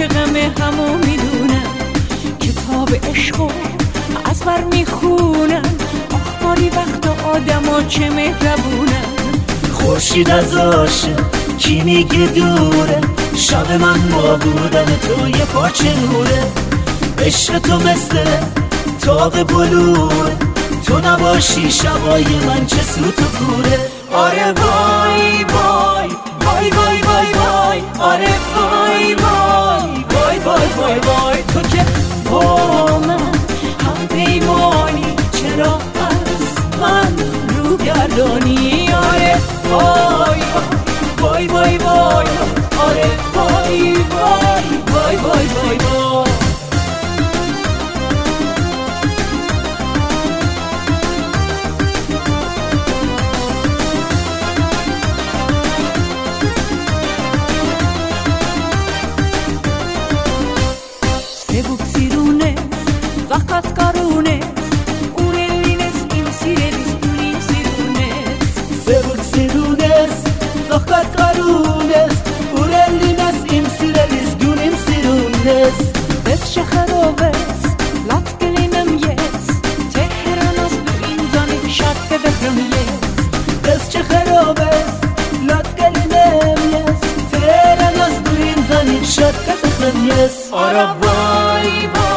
غم همو میدونم، کتاب عشقو از بر میخونم. آخباری وقت آدما چه مهربونم. خورشید از عاشق کی میگه دوره، شب من با بودن تو یه پارچه نوره. عشق تو مثل تاق بلوره، تو نباشی شبای من چه سوت و کوره. آره وای وای وای وای وای وای، آره وای وای وای وای وای وای. تو که با من هم پیمانی، چرا از من رو گردانی؟ آره وای وای وای وای، آره وای وای وای وای وای وای. Fakat karunes, urelines imsirelis dunim sirunes. Sebuk sirunes, fakat karunes, urelines imsirelis dunim sirunes. Bez shakharoves, lat gelinem yes, teheranas du inzanik shatte befram yes. Bez shakharoves, lat gelinem yes, teheranas du inzanik shatte befram yes. Ara vay vay